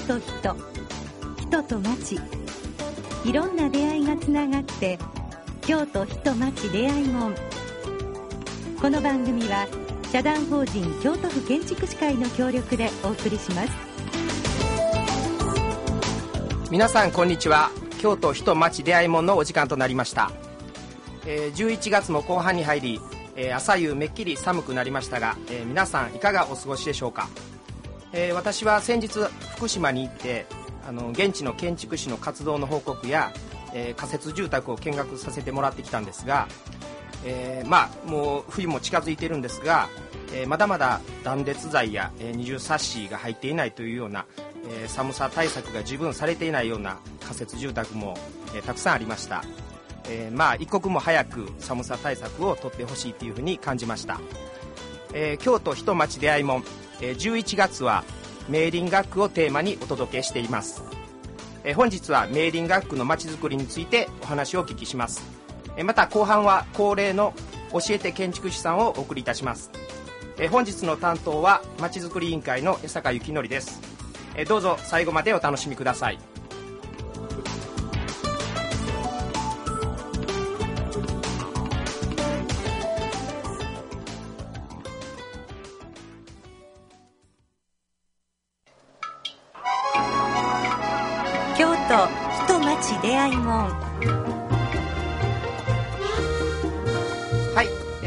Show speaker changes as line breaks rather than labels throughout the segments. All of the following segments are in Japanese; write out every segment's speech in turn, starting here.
と人、人と町、いろんな出会いがつながって京都人町出会いもん。この番組は社団法人京都府建築士会の協力でお送りします。
皆さんこんにちは。京都人町出会いもんのお時間となりました。11月も後半に入り、朝夕めっきり寒くなりましたが、皆さんいかがお過ごしでしょうか。私は先日福島に行って現地の建築士の活動の報告や、仮設住宅を見学させてもらってきたんですが、もう冬も近づいているんですが、まだまだ断熱材や、二重サッシが入っていないというような、寒さ対策が十分されていないような仮設住宅も、たくさんありました。一刻も早く寒さ対策を取ってほしいというふうに感じました。京都人町出会いもん、11月は明林学区をテーマにお届けしています。本日は明林学区のまちづくりについてお話をお聞きします。また後半は恒例の教えて建築士さんをお送りいたします。本日の担当はまちづくり委員会の江坂幸則です。どうぞ最後までお楽しみください。
京都人町出会いもん。
はい、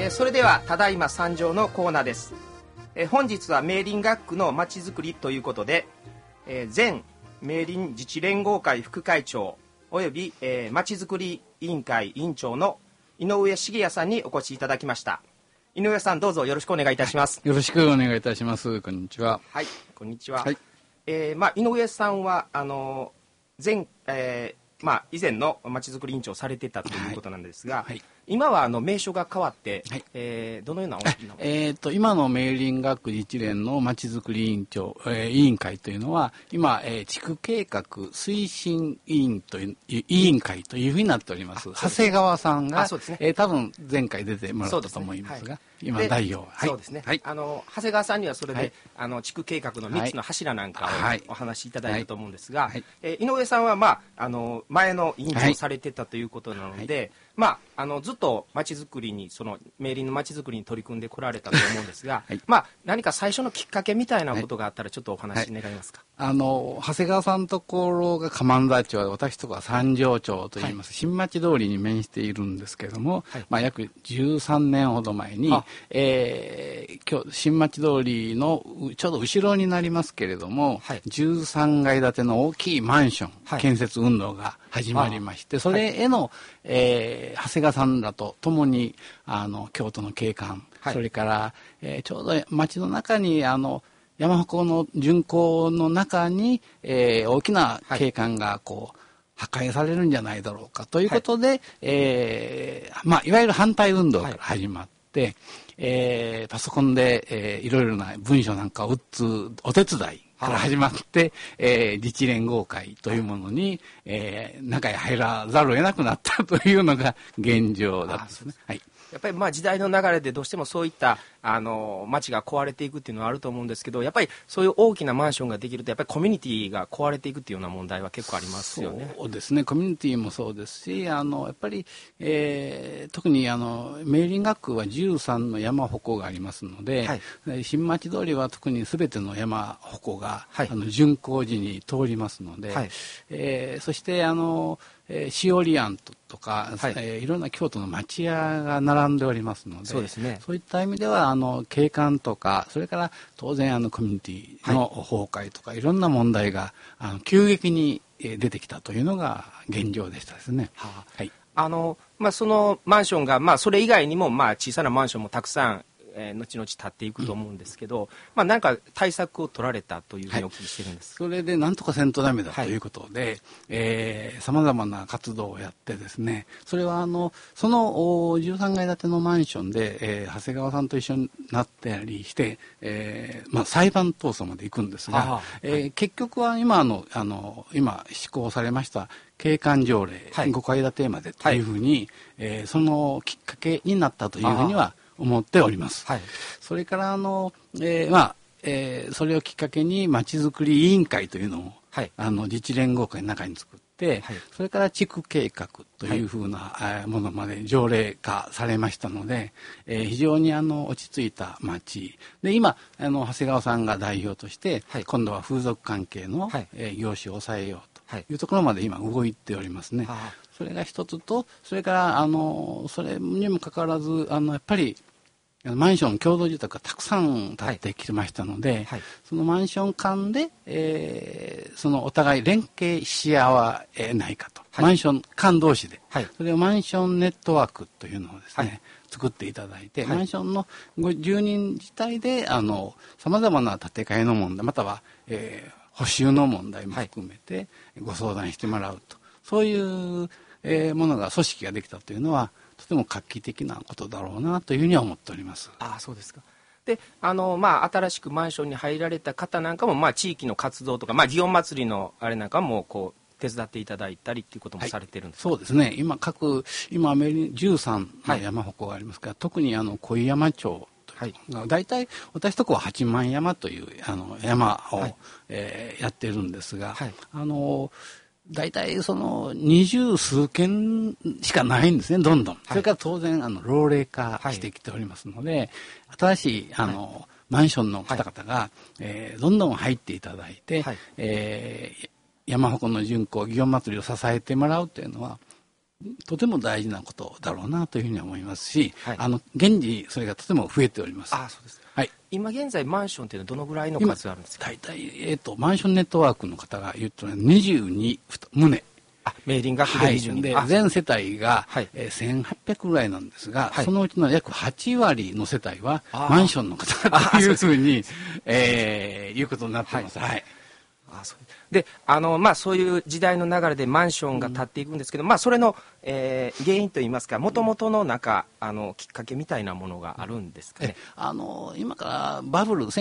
それではただいま参上のコーナーです。本日は明林学区のまちづくりということで、前明林自治連合会副会長およびまちづくり委員会委員長の井上茂也さんにお越しいただきました。井上さん、どうぞよろしくお願いいたします。
よろしくお願いいたします。こんにちは。
はい、こんにちは。
はい。
井上さんは以前のまちづくり委員長をされてたということなんですが、今は名称が変わって、どのような
今の明林学区自治連のまちづくり委員会というのは今、地区計画推進委員会というふうになっております。長谷川さんが、多分前回出てもらったと思いますが、今代表。
そうですね。長谷川さんにはそれで、地区計画の3つの柱なんかをお話しいただいたと思うんですが、井上さんは前の委員長をされてたということなので、ずっとまちづくりに明林のまちづくりに取り組んでこられたと思うんですが、何か最初のきっかけみたいなことがあったらちょっとお話願いますか。
長谷川さんのところが鎌田町、私とか三条町といいます、新町通りに面しているんですけれども、約13年ほど前に、今日新町通りのちょうど後ろになりますけれども、13階建ての大きいマンション、建設運動が始まりまして、それへの、長谷川さんらと共に京都の景観、それから、ちょうど町の中に山鉾の巡行の中に、大きな景観が破壊されるんじゃないだろうかということで、いわゆる反対運動から始まって、パソコンで、いろいろな文書なんかを打つお手伝いから始まって、自治連合会というものに、中へ入らざるを得なくなったというのが現状だったんですね。
やっぱり時代の流れでどうしてもそういった街が壊れていくっていうのはあると思うんですけど、やっぱりそういう大きなマンションができるとやっぱりコミュニティが壊れていくっていうような問題は結構ありますよね。
そうですね。コミュニティもそうですし、やっぱり、特に明林学区は13の山鉾がありますので、新町通りは特に全ての山鉾が、巡行時に通りますので、そしてしおり庵とか、いろんな京都の町屋が並んでおりますので、そういった意味では景観とか、それから当然コミュニティの崩壊とか、いろんな問題が急激に出てきたというのが現状でしたですね。
そのマンションが、それ以外にも小さなマンションもたくさん後々立っていくと思うんですけど、なんか対策を取られたというふうにお聞きしてるんです。
それでなんとかせんとダメだということで、さまざまな活動をやってですね、それはその13階建てのマンションで、長谷川さんと一緒になったりして、裁判闘争まで行くんですが、結局は今施行されました景観条例、5階建てまでというふうに、そのきっかけになったというふうには思っております。それからそれをきっかけにまちづくり委員会というのを
はい、
自治連合会の中に作って、
はい、
それから地区計画というふうな、ものまで条例化されましたので、非常に落ち着いた町で、今長谷川さんが代表として、
はい、
今度は風俗関係の、業種を抑えようというところまで今動いておりますね。それが一つと、それからそれにもかかわらずやっぱりマンション共同住宅がたくさん建ってきましたので、
はい、
そのマンション間で、そのお互い連携し合わないかと、はい、マンション間同士で、はい、それをマンションネットワークというのをですね、はい、作っていただいて、はい、マンションの住人自体でさまざまな建て替えの問題または、補修の問題も含めてご相談してもらうと、そういう、ものが組織ができたというのはとても画期的なことだろうなというふうには思っております。
あ、そうですか。で新しくマンションに入られた方なんかも、地域の活動とか、祇園祭りのあれなんかもこう手伝っていただいたりっていうこともされてるんですか？
はい、そうですね。今13の山鉾がありますが、はい、特に小井山町はい、大体私とこは八幡山という山を、はい、やってるんですが、はい、大体その20数件しかないんですね、どんどん。はい、それから当然老齢化してきておりますので、はい、新しいマンションの方々が、どんどん入っていただいて、はい、山鉾の巡行、祇園祭りを支えてもらうというのはとても大事なことだろうなというふうに思いますし、はい、現時それがとても増えております。
あ、そうです。
はい、
今現在マンションというのはどのぐらいの数あるんですか？
大体、マンションネットワークの方が言うと22棟。
明倫学で22、
で全世帯が、はい、1800ぐらいなんですが、はい、そのうちの約8割の世帯はマンションの方というふうにいうことになっています。はい、はい、
そうでそういう時代の流れでマンションが建っていくんですけど、それの、原因といいますか、もともとのきっかけみたいなものがあるんですかね。
今からバブル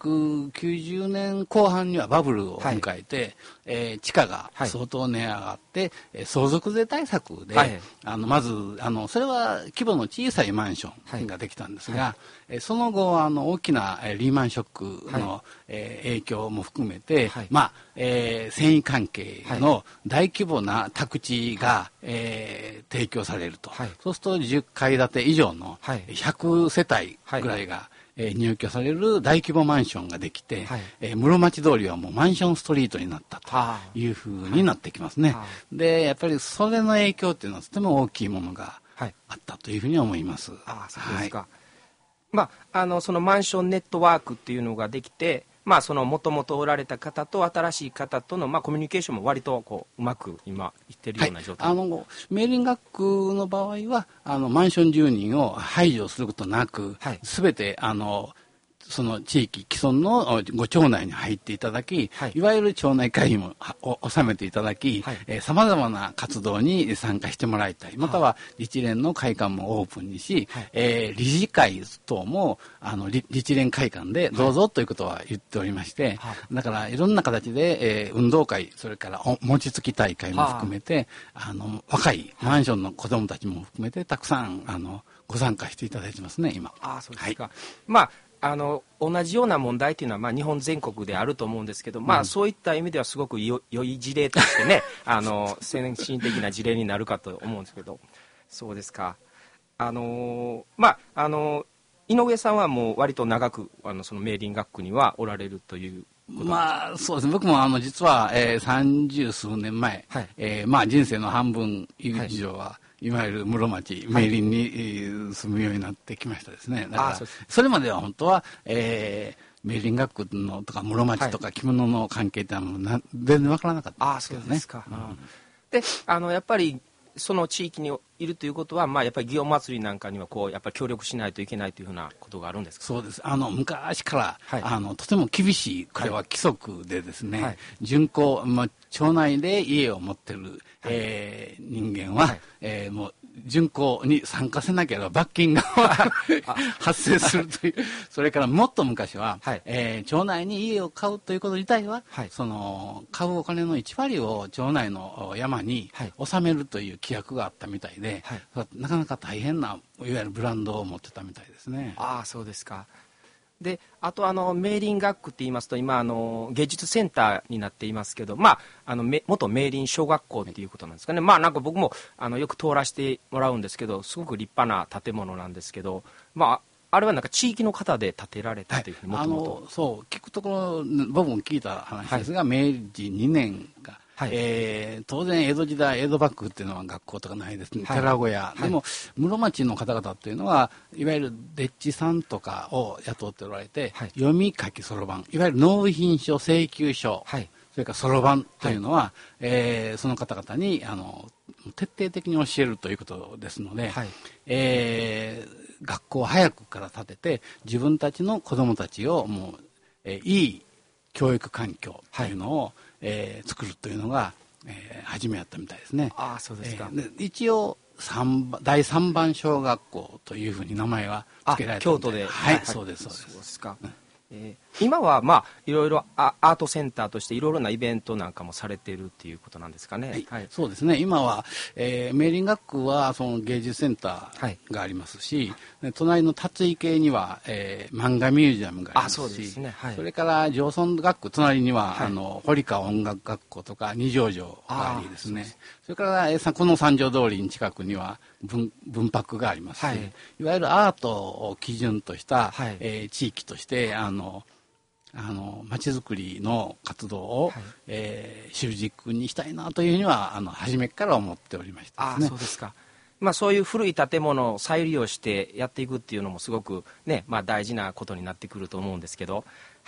1990年後半にはバブルを迎えて、はい、地価が相当値上がって、相続税対策で、はい、まずそれは規模の小さいマンションができたんですが、はい、その後大きなリーマンショックの、影響も含めて、はい、繊維関係の大規模な宅地が、提供されると、はい、そうすると10階建て以上の100世帯ぐらいが、入居される大規模マンションができて、はい、室町通りはもうマンションストリートになったというふうになってきますね。でやっぱりそれの影響っていうのはとても大きいものがあったというふうに思います。
そうですか。はい、そのマンションネットワークっていうのができて、そのもともとおられた方と新しい方との、コミュニケーションも割とうまく今いってるような状態、はい、
明倫学区の場合はマンション住人を排除することなく、はい、全てその地域既存のご町内に入っていただき、はい、いわゆる町内会議も収めていただき、さまざまな活動に参加してもらいたい、または自治連の会館もオープンにし、はい、理事会等も自治連会館でどうぞということは言っておりまして、はい、だからいろんな形で、運動会、それから餅つき大会も含めて、若いマンションの子どもたちも含めてたくさんご参加していただいてますね、今。
そうですか。はい、同じような問題というのは、日本全国であると思うんですけど、そういった意味ではすごく良い事例としてね先進的な事例になるかと思うんですけど。そうですか。井上さんはもう割と長くその明倫学区にはおられるということ。
そうですね。僕も実は、30数年前、はい、人生の半分以上は、いわゆる室町、明倫に住むようになってきましたですね。だからそれまでは本当は、明倫学区のとか室町とか着物の関係って全然わからなかったんですけどね。
そうですか。でやっぱりその地域にいるということは、やっぱり祇園祭なんかにはやっぱり協力しないといけないというふうなことがあるんですか？
そうです。昔から、はい、とても厳しい、これは規則でですね、はい、巡行、町内で家を持ってる、はい、人間は、はい、もう巡行に参加せなければ罰金が発生するという、それからもっと昔は、はい、町内に家を買うということ自体は、はい、その買うお金の1割を町内の山に納めるという規約があったみたいで、はい、なかなか大変ないわゆるブランドを持ってたみたいですね。
そうですか。 であと明林学区って言いますと今芸術センターになっていますけど、元明林小学校っていうことなんですかね。なんか僕もよく通らせてもらうんですけど、すごく立派な建物なんですけど、あれはなんか地域の方で建てられたというふうにもともと
そう聞くところ僕も聞いた話ですが、明治2年か、当然江戸時代江戸幕府っていうのは学校とかないですね、寺小屋、でも室町の方々っていうのはいわゆる丁稚さんとかを雇っておられて、読み書きそろばん、いわゆる納品書請求書、それからそろばんというのは、その方々に徹底的に教えるということですので、学校を早くから建てて自分たちの子どもたちをもう、いい教育環境というのを、作るというのが、初めやったみたいですね。
そうですか。
一応第3番小学校というふうに名前は付けられたみたい。
京都で。
そうですそうです。
そうですか。今はいろいろアートセンターとしていろいろなイベントなんかもされているっていうことなんですかね。
そうですね。今は、明林学区はその芸術センターがありますし、隣の辰井系には、漫画ミュージアムがありますし、それから上村学区隣には、堀川音楽学校とか二条城がありですね。それから、この三条通りに近くには文博がありますし、いわゆるアートを基準とした、地域としてまちづくりの活動を、主軸にしたいなというふうには初めから思っておりましたですね。
そうですか。そういう古い建物を再利用してやっていくっていうのもすごくね、大事なことになってくると思うんですけど、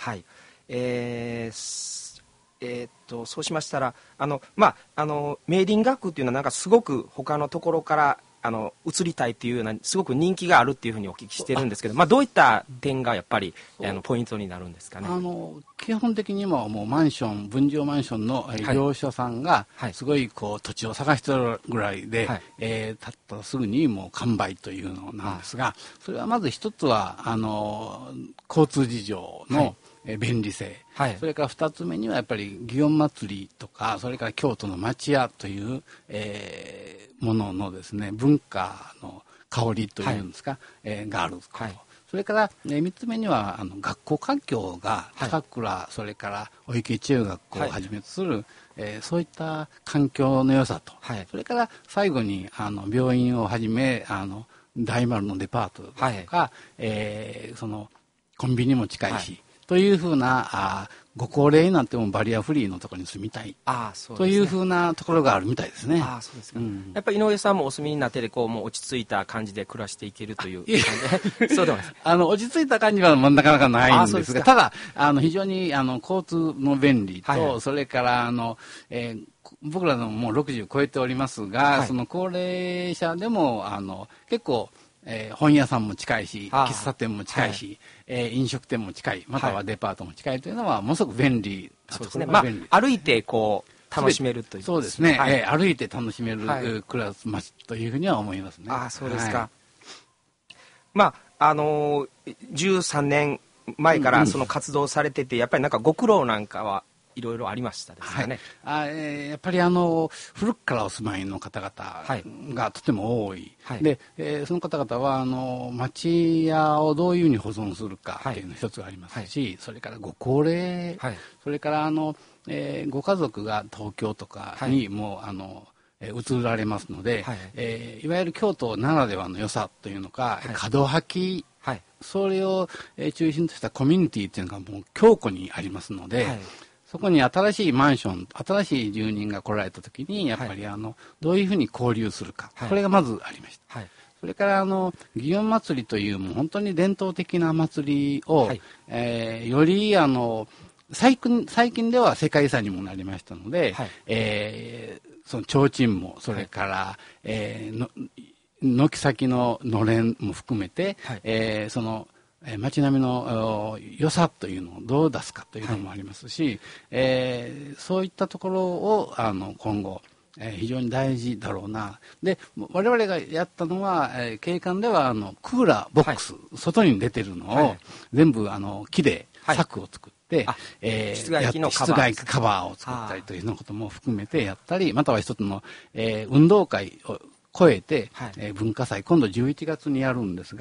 そうしましたら明林学区っていうのはなんかすごく他のところから移りたいっていうようなすごく人気があるっていうふうにお聞きしてるんですけど、どういった点がやっぱりポイントになるんですかね。
基本的にもうマンション分譲マンションの業者さんがすごい土地を探してるぐらいで、建ったらすぐにもう完売というのなんですが、それはまず一つは交通事情の便利性、それから2つ目にはやっぱり祇園祭とか、それから京都の町屋という、もののですね文化の香りというんですか、があること、それから、3つ目には学校環境が高倉、それから御池中学校をはじめとする、そういった環境の良さと、それから最後に病院をはじめ大丸のデパートとか、そのコンビニも近いし、というふうなご高齢になってもバリアフリーのところに住みたいというふうなところがあるみたいですね。
そうですか。やっぱり井上さんもお住みになってでもう落ち着いた感じで暮らしていけるという感じでそうでもない
落ち着いた感じはなかなかないんですが、ただ非常に交通の便利と、それから僕らのもう60超えておりますが、その高齢者でも結構本屋さんも近いし、喫茶店も近いし、飲食店も近い、またはデパートも近いというのはものすごく便利なところが便利。
歩いて楽しめるという。
そうですね。歩いて楽しめるクラス町というふうには思いますね。
そうですか。13年前からその活動されてて、やっぱりなんかご苦労なんかはいろいろありましたですかね。
やっぱり古くからお住まいの方々がとても多い、で、その方々は町屋をどういうふうに保存するかっていうの一つがありますし、それからご高齢、それからご家族が東京とかにも移られますので、いわゆる京都ならではの良さというのか、門履き、それを中心としたコミュニティというのがもう強固にありますので、そこに新しいマンション、新しい住人が来られた時にやっぱりどういうふうに交流するか、これがまずありました。それから祇園祭というもう本当に伝統的な祭りを、より最近では世界遺産にもなりましたので、その提灯もそれから、軒先ののれんも含めて、その街並みの良さというのをどう出すかというのもありますし、そういったところを今後非常に大事だろうな。で我々がやったのは、景観ではクーラーボックス、外に出てるのを全部木で柵を作って、
室外機の
カバーを作ったりというようなことも含めてやったり、または一つの、運動会を超えて、文化祭今度11月にやるんですが、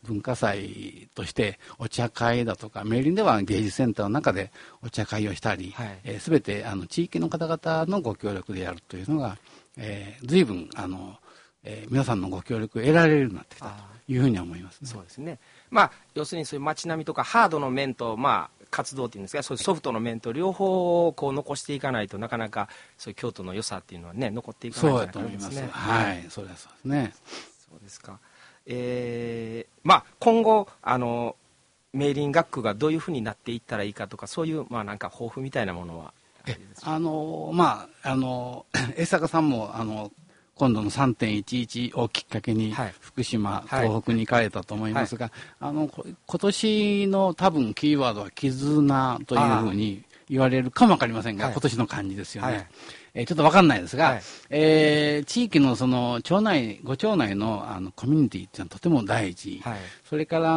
文化祭としてお茶会だとか、明林では芸術センターの中でお茶会をしたり、全て地域の方々のご協力でやるというのが、随分皆さんのご協力を得られるようになってきたというふうには思いますね。
そうですね。要するにそういう街並みとかハードの面と、活動っていうんですか、そういうソフトの面と両方こう残していかないとなかなかそういう京都の良さっていうのはね残っていかないんじゃないかと思いますね。
はい、そうですね。
そうですか。今後明林学区がどういうふうになっていったらいいかとか、そういうなんか抱負みたいなものは
江坂さんも今度の 3.11 をきっかけに福島、東北に行かれたと思いますが、今年の多分キーワードは絆というふうに言われるかもわかりませんが、今年の漢字ですよね。ちょっとわかんないですが、地域のそのご町内のコミュニティっていうのはとても大事。それから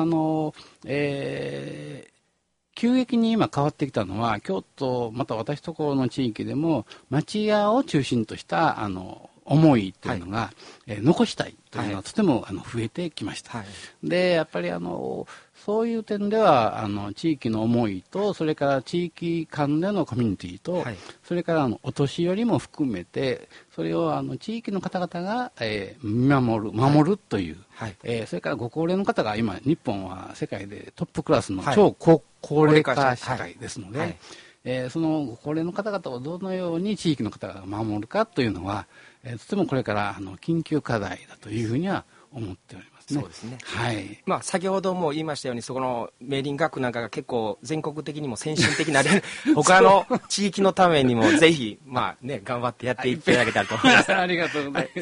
急激に今変わってきたのは、京都また私ところの地域でも町屋を中心とした思いというのが、残したいというのはとても増えてきました。でやっぱりそういう点では地域の思いと、それから地域間でのコミュニティと、それからお年寄りも含めてそれを地域の方々が、守るという、それからご高齢の方が今日本は世界でトップクラスの超高齢化社会ですので、そのご高齢の方々をどのように地域の方々が守るかというのは、とてもこれから緊急課題だというふうには思っておりますね。
そうですね。先ほども言いましたように、そこの明林学区なんかが結構全国的にも先進的な他の地域のためにもぜひ頑張ってやっていただけたらと思います。
ありがとうございます。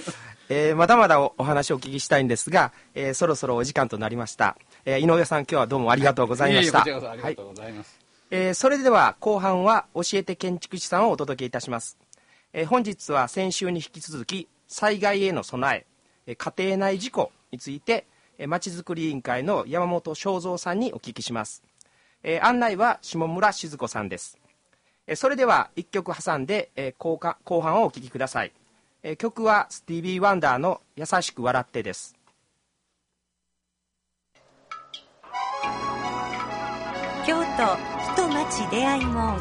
まだまだお話をお聞きしたいんですが、そろそろお時間となりました。井上さん、今日はどうもありがとうございました。
こちらこそありがとうございます。
それでは後半は教えて建築士さんをお届けいたします。本日は先週に引き続き災害への備え、家庭内事故についてまちづくり委員会の山本正三さんにお聞きします。案内は下村静子さんです。それでは一曲挟んで後半をお聴きください。曲はスティービー・ワンダーの優しく笑ってです。
京都人町出会い門。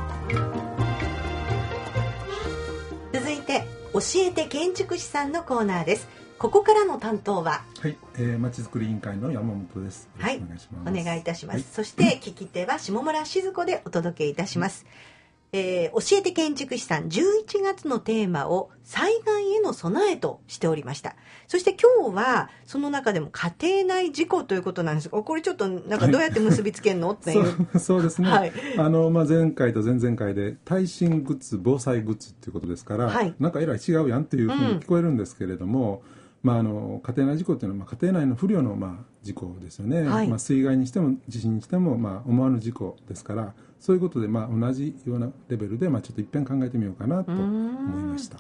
続いて教えて建築士さんのコーナーです。ここからの担当は
まちづくり委員会の山本です。よろしくお願いします。
お願いいたします。そして聞き手は下村静子でお届けいたします。教えて建築士さん、11月のテーマを災害への備えとしておりました。そして今日はその中でも家庭内事故ということなんですが、これちょっとなんかどうやって結びつけるのっていう
そうですね、前回と前々回で耐震グッズ防災グッズっていうことですから、なんかえらい違うやんっていうふうに聞こえるんですけれども、家庭内事故っていうのは、家庭内の不慮の事故ですよね。水害にしても地震にしても思わぬ事故ですから、そういうことで同じようなレベルでちょっと一遍考えてみようかなと思いました。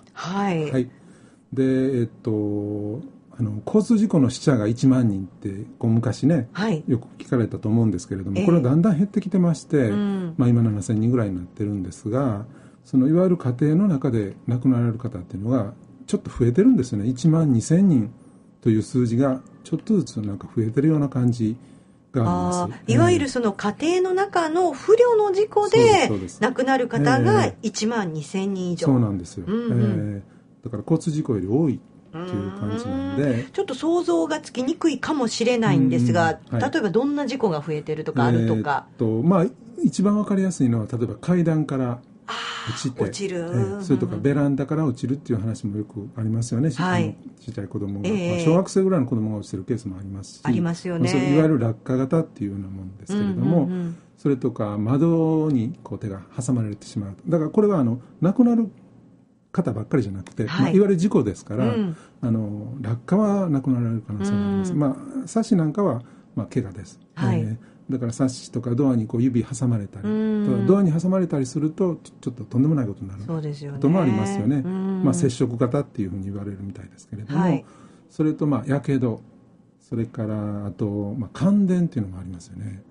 で交通事故の死者が1万人って昔ね、よく聞かれたと思うんですけれども、これはだんだん減ってきてまして、今7000人ぐらいになってるんですが、そのいわゆる家庭の中で亡くなられる方っていうのがちょっと増えてるんですよね。1万2000人という数字がちょっとずつなんか増えてるような感じがあります。
いわゆるその家庭の中の不慮の事故で亡くなる方が1万2000人以上。
そうなんですよ。だから交通事故より多いっていう感じなんで、
ちょっと想像がつきにくいかもしれないんですが、例えばどんな事故が増えてるとかあるとか。
一番わかりやすいのは、例えば階段から落ちる、それとかベランダから落ちるっていう話もよくありますよね。ちっちゃい子供が、小学生ぐらいの子供が落ちてるケースもありますし、
ありますよね。
いわゆる落下型っていうようなものですけれども、それとか窓に手が挟まれてしまう。だからこれは亡くなる方ばっかりじゃなくて、いわゆる事故ですから、落下は亡くなられる可能性があります。サッシなんかは怪我です。だからサッシとかドアに指挟まれたり、ドアに挟まれたりするとちょっととんでもないことになることもありますよね。接触型っていうふうに言われるみたいですけれども、それとやけど、それからあと感電っていうのもありますよね。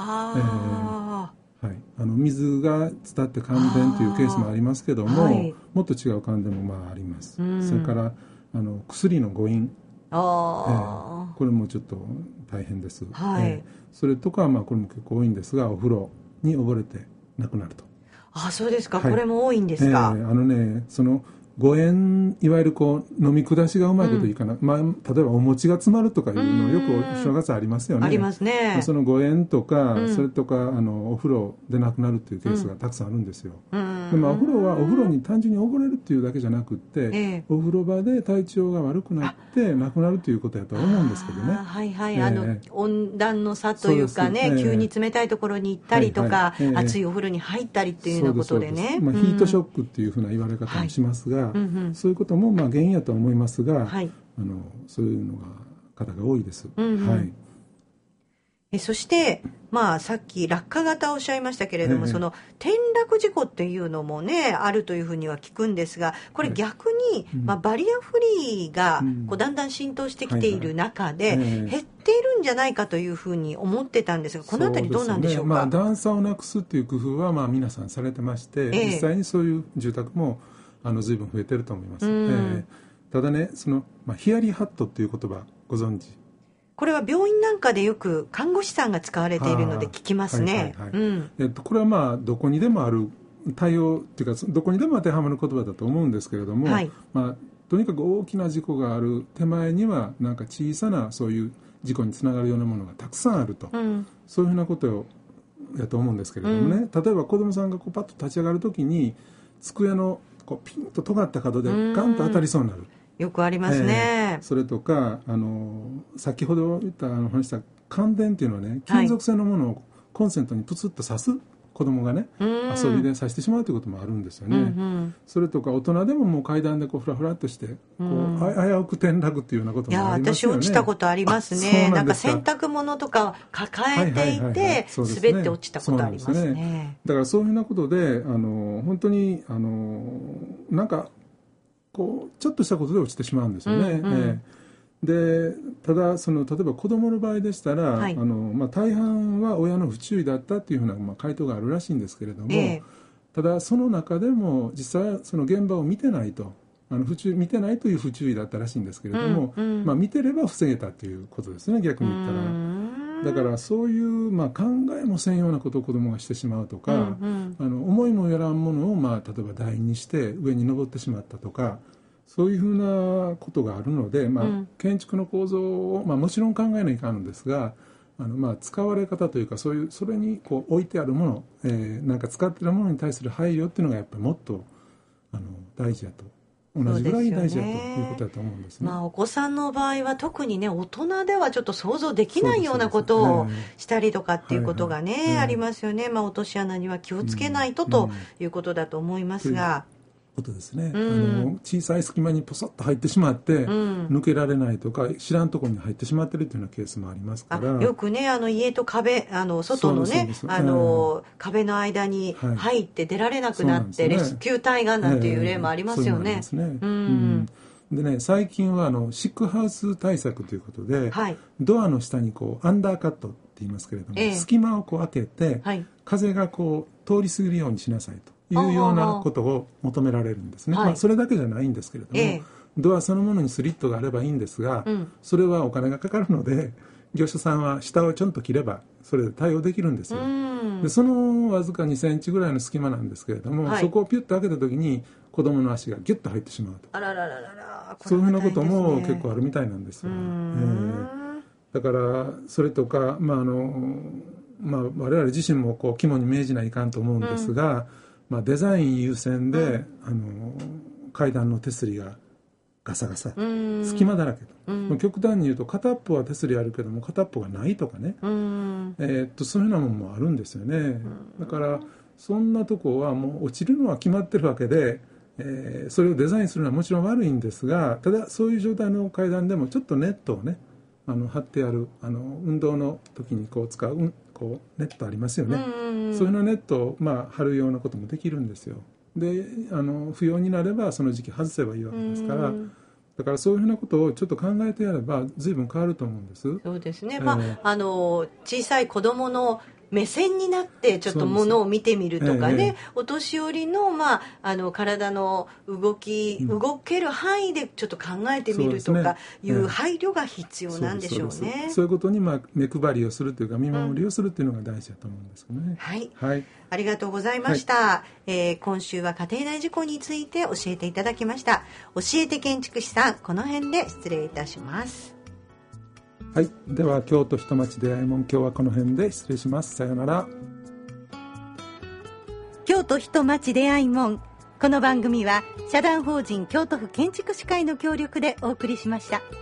水が伝って感電というケースもありますけども、もっと違う感電もあります。それから薬の誤飲これもちょっと大変です、
はい。
それとか、これも結構多いんですが、お風呂に溺れて亡くなると。
そうですか、これも多いんですか。
その誤嚥、いわゆる飲み下しがうまいこといかない、例えばお餅が詰まるとかいうのよくお正月ありますよね。
ありますね。
その誤嚥とか、それとかお風呂で亡くなるっていうケースがたくさんあるんですよ。でお風呂はお風呂に単純に溺れるっていうだけじゃなくって、お風呂場で体調が悪くなって亡くなるということやと思うんですけどね。
はいはい、温暖の差というかね、急に冷たいところに行ったりとか、熱いお風呂に入ったりっていうようなことでね。
ヒートショックっていうふうな言われ方もしますが、そういうことも原因やとは思いますが、そういうのが方が多いです。
そしてさっき落下型をおっしゃいましたけれども、その転落事故っていうのもねあるというふうには聞くんですが、これ逆に、バリアフリーがだんだん浸透してきている中で、減っているんじゃないかというふうに思ってたんですが、このあたりどうなんでしょうか。
段差をなくすっていう工夫は皆さんされてまして、実際にそういう住宅も随分増えてると思います。ただね、ヒヤリハットっていう言葉ご存知？
これは病院なんかでよく看護師さんが使われているので聞きますね。
これはどこにでもある対応っていうか、どこにでも当てはまる言葉だと思うんですけれども、とにかく大きな事故がある手前にはなんか小さなそういう事故につながるようなものがたくさんあると、そういうふうなことやと思うんですけれどもね、例えば子どもさんがパッと立ち上がるときに机のピンと尖った角でガンと当たりそうになる。
よくありますね。
それとか先ほど言った話した感電っていうのはね、金属製のものをコンセントにプツッと刺す子供がね、遊びで刺してしまうということもあるんですよね。それとか大人でももう階段でフラフラっとして危うく転落っていうようなこともありますよね。
私落ちたことありますね。なんか洗濯物とか抱えていて滑って落ちたことありますね。
だからそういうふうなことで本当になんかちょっとしたことで落ちてしまうんですよね。でただ例えば子どもの場合でしたら、大半は親の不注意だったっていうふうな回答があるらしいんですけれども、ただその中でも実際はその現場を見てないと見てないという不注意だったらしいんですけれども、見てれば防げたということですね、逆に言ったら。だからそういう考えもせんようなことを子どもがしてしまうとか、思いもよらんものを例えば台にして上に登ってしまったとか、そういうふうなことがあるので、建築の構造を、もちろん考えないかんのですが、使われ方というかそれに置いてあるもの、なんか使っているものに対する配慮っていうのがやっぱりもっと大事だと。同じぐらい大事だということだと思うんですね。
お子さんの場合は特にね、大人ではちょっと想像できないようなことをしたりとかっていうことがね、ありますよね。落とし穴には気をつけないとということだと思いますが、
ことですね。小さい隙間にポソッと入ってしまって、抜けられないとか知らんところに入ってしまってるというようなケースもありますから。
よくね、家と壁外のね壁の間に入って出られなくなって、レスキュー隊がなんていう例もありますよね。
でね、最近はシックハウス対策ということで、ドアの下にアンダーカットって言いますけれども、隙間を開けて、風が通り過ぎるようにしなさいというようなことを求められるんですね。それだけじゃないんですけれども、ドアそのものにスリットがあればいいんですが、それはお金がかかるので、業者さんは下をちょんと切ればそれで対応できるんですよ。でそのわずか2センチぐらいの隙間なんですけれども、そこをピュッと開けた時に子供の足がギュッと入ってしまうと。そういうふうなことも結構あるみたいなんですよ。だからそれとか、我々自身も肝に銘じないかんと思うんですが、デザイン優先で、階段の手すりがガサガサ、隙間だらけと、極端に言うと片っぽは手すりあるけども片っぽがないとかね、そういうようなものもあるんですよね。だからそんなとこはもう落ちるのは決まってるわけで、それをデザインするのはもちろん悪いんですが、ただそういう状態の階段でもちょっとネットをね貼ってある運動の時に使うネットありますよね。そういうのネットを貼るようなこともできるんですよ。で不要になればその時期外せばいいわけですから、だからそういうふうなことをちょっと考えてやれば随分変わると思うんです。
そうですね。小さい子どもの
目線になってちょっとものを見てみるとかね、お年寄りの、体の動ける範囲でちょっと考えてみるとかいう配慮が必要なんでしょうね。
そういうことに目配りをするというか見守りをするというのが大事だと思うんですよね。
はい、ありがとうございました、今週は家庭内事故について教えていただきました。教えて建築士さん、この辺で失礼いたします。
はい、では京都人町出会いもん、今日はこの辺で失礼します。さようなら。
京都人町出会いもん、この番組は社団法人京都府建築士会の協力でお送りしました。